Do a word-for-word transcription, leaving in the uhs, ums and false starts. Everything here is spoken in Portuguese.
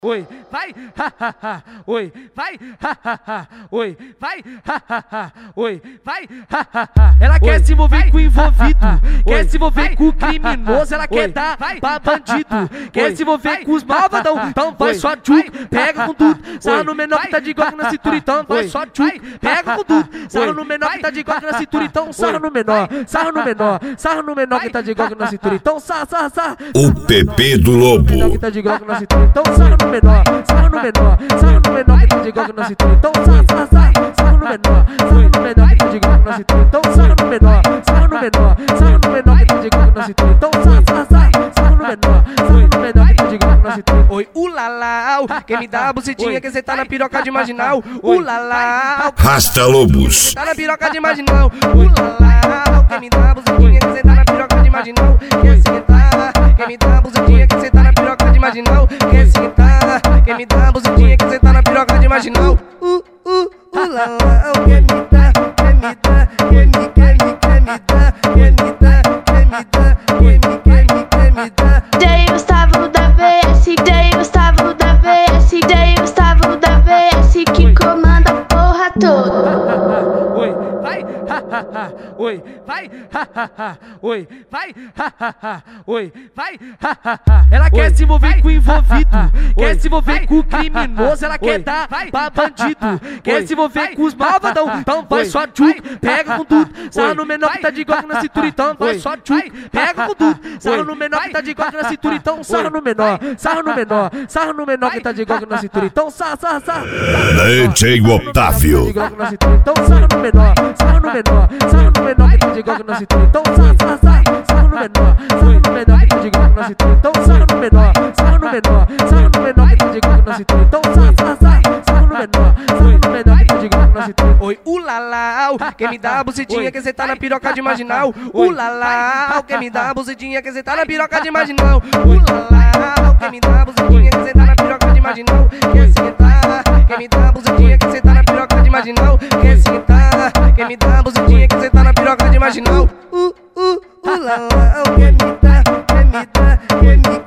Oi, vai, ha, ha, ha, oi, vai, ha, ha, ha, oi, vai, ha, ha, ha, oi, vai, ha, ha, ha. Ela quer Oi, se envolver vai, com o envolvido, ha, ha, ha, quer oi, se envolver vai, com o ha, ha, ha, criminoso, ela quer oi, dar vai, pra ha, bandido, ha, ha, quer oi, se envolver vai, com os ha, malvadão, ha, ha, então vai oi, só vai, tchuc, ha, pega ha, com tudo, ha, sarra oi, no menor que tá de vai, golpe na cintura, então vai oi, só vai, tchuc, pega com tudo, sarra oi, no menor que vai, tá de golpe na cintura, então oi, sarra no menor, vai, sarra no menor, sarra no menor que tá de golpe na cintura, então sarra, sarra, sarra. O Pepe do Lobo. Menor que tá de golpe na cintura, então sarra no menor, sarra no menor, sarra no menor que tá de golpe na cintura, então sarra, sarra, sarra, sarra no menor, sarra no menor que tá de golpe na cintura, então sarra no menor, sarra no menor, sarra no menor que tá de golpe na cintura, então sarra, sarra, sarra, sarra no menor, sarra no menor que tá de golpe na cintura. Oi, ulalau, quem me dá a bucetinha que cê tá na piroca de marginal. Ulalau, Rasta Lobos. tá na piroca de marginal. Ulalau, quem me dá a bucetinha que cê tá na piroca de marginal. Quer sentar, quem me dá a bucetinha que cê tá na piroca de marginal. Quer sentar, quem me dá a bucetinha que cê tá na piroca de marginal. Uh, uh, ulalau, quem me dá, quem me dá, quem me, quem me, quem me dá, quem me dá, quem me dá, quem me, quem me, quem me dá. D J Gustavo da V S, D J Gustavo da V S, D J Gustavo da V S que comanda a porra toda. Oi, vai, ha, ha, ha, oi, vai, ha, ha, ha, oi, vai, ha, ha, ha, oi, vai, ha, ha, ha. Ela quer Oi, se envolver vai, com o envolvido, ha, ha, ha, quer oi, se envolver vai, com o ha, ha, ha, criminoso, ela quer oi, dar vai, pra ha, ha, bandido, ha, quer oi, se envolver vai, com os ha, malvadão, ha, ha, então vai oi, só vai, tchuc, ha, pega ha, com tudo, ha, sarra oi, no menor que vai, tá de golpe na ha, cintura, então vai oi, só vai, tchuc, pega com tudo, sarra oi, no menor que tá de golpe na vai, cintura, então sarra no menor, sarra no menor, sarra no menor que tá de golpe na cintura, então sarra, sarra, sarra. D J Otávio. De golpe na cintura, então sarra no menor, sarra no menor, sarra no menor que tá de golpe na cintura, então sarra, sarra, sarra, sarra no menor, sarra no menor que tá de golpe na cintura, então sarra no menor, sarra no menor, sarra no menor que tá de golpe na cintura, então sarra, sarra, sarra, sarra no menor, sarra no menor que tá de golpe na cintura. Oi, ulalau, quem me dá a bucetinha que cê tá na piroca de marginal. Ulalau, quem me dá a bucetinha que cê tá na piroca de marginal. Ulalau, quem me dá a bucetinha que cê tá na piroca de marginal. Quer sentar, quem me dá a bucetinha que cê tá na piroca de marginal. Quer sentar, quem me dá a bucetinha que cê tá na piroca de marginal. Uh, uh, ulalau, quem me dá, quem me dá, quem me